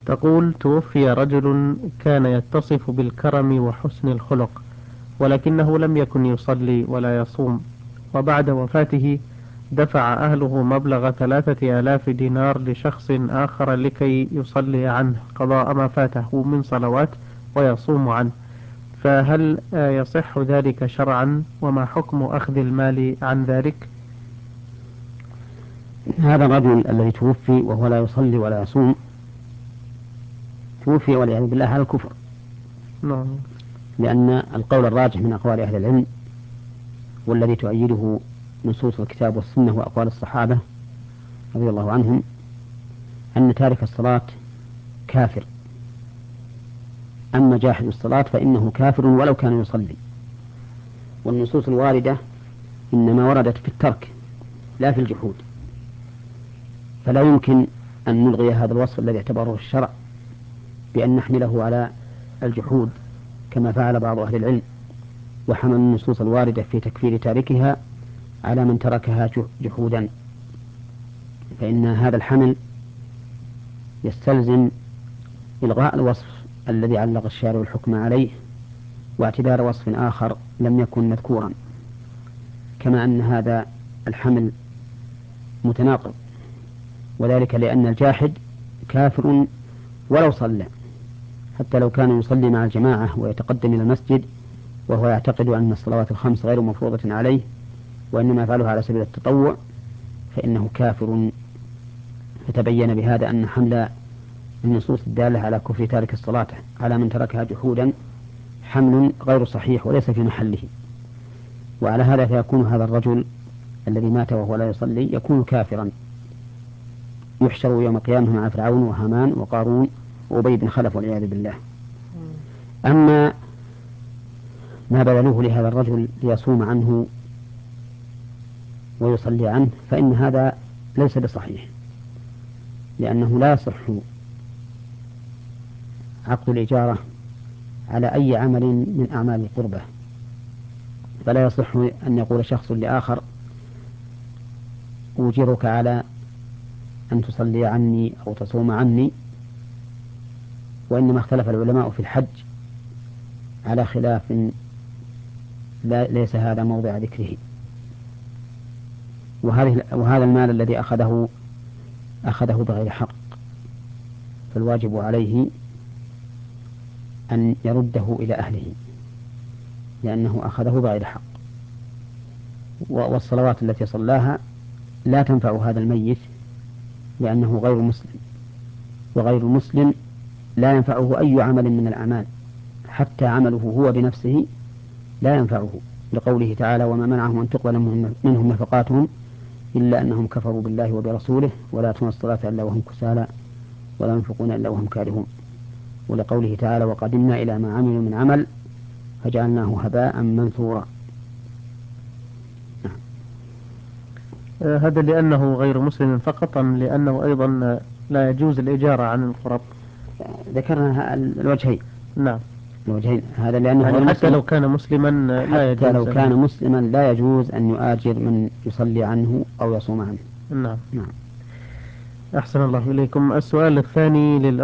تقول: توفي رجل كان يتصف بالكرم وحسن الخلق، ولكنه لم يكن يصلي ولا يصوم، وبعد وفاته دفع أهله مبلغ 3000 دينار لشخص آخر لكي يصلي عنه قضاء ما فاته من صلوات ويصوم عنه، فهل يصح ذلك شرعا؟ وما حكم أخذ المال عن ذلك؟ هذا الرجل الذي توفي وهو لا يصلي ولا يصوم توفي والعياذ بالله على الكفر، نعم. لأن القول الراجح من أقوال أهل العلم والذي تؤيده نصوص الكتاب والسنة وأقوال الصحابة رضي الله عنهم أن تارك الصلاة كافر، أما جاحد الصلاة فإنه كافر ولو كان يصلي. والنصوص الواردة إنما وردت في الترك لا في الجحود، فلا يمكن أن نلغي هذا الوصف الذي اعتبره الشرع بأن نحمله على الجحود كما فعل بعض أهل العلم، وحمل النصوص الواردة في تكفير تاركها على من تركها جحودا، فإن هذا الحمل يستلزم إلغاء الوصف الذي علق الشارع الحكم عليه واعتبار وصف آخر لم يكن مذكورا، كما أن هذا الحمل متناقض، وذلك لأن الجاحد كافر ولو صلى، حتى لو كان يصلي مع الجماعة ويتقدم إلى المسجد وهو يعتقد أن الصلوات الخمس غير مفروضة عليه وإنما يفعلها على سبيل التطوع فإنه كافر. فتبين بهذا أن حمل النصوص الدالة على كفر تارك الصلاة على من تركها جحودا حمل غير صحيح وليس في محله. وعلى هذا فيكون هذا الرجل الذي مات وهو لا يصلي يكون كافرا، يحشر يوم القيامة مع فرعون وهامان وقارون وأبي بن خلف والعياذ بالله. أما ما بذلوه لهذا الرجل ليصوم عنه ويصلي عنه فإن هذا ليس بصحيح، لأنه لا يصح عقد الإجارة على أي عمل من أعمال القربة، فلا يصح أن يقول شخص لآخر: أوجرك على أن تصلي عني أو تصوم عني. وإنما اختلف العلماء في الحج على خلاف ليس هذا موضع ذكره. وهذا المال الذي أخذه بغير حق، فالواجب عليه أن يرده إلى أهله لأنه أخذه بغير حق. والصلوات التي صلاها لا تنفع هذا الميت لأنه غير مسلم، وغير المسلم لا ينفعه أي عمل من الأعمال، حتى عمله هو بنفسه لا ينفعه، لقوله تعالى: وما منعهم أن تقبل منهم نفقاتهم إلا أنهم كفروا بالله وبرسوله ولا يأتون الصلاة إلا وهم كسالى ولا ينفقون إلا وهم كارهون، ولقوله تعالى: وقدمنا إلى ما عملوا من عمل فجعلناه هباء منثورا. هذا لأنه غير مسلم فقط، أم لأنه أيضا لا يجوز الإجارة عن القرب؟ ذكرنا الوجهين. نعم. الوجهين، هذا لأنه يعني غير حتى مسلم، لو كان مسلما لا حتى لو يجوز كان مسلما لا يجوز أن يؤاجر من يصلي عنه أو يصوم عنه. نعم. نعم. أحسن الله إليكم. السؤال الثاني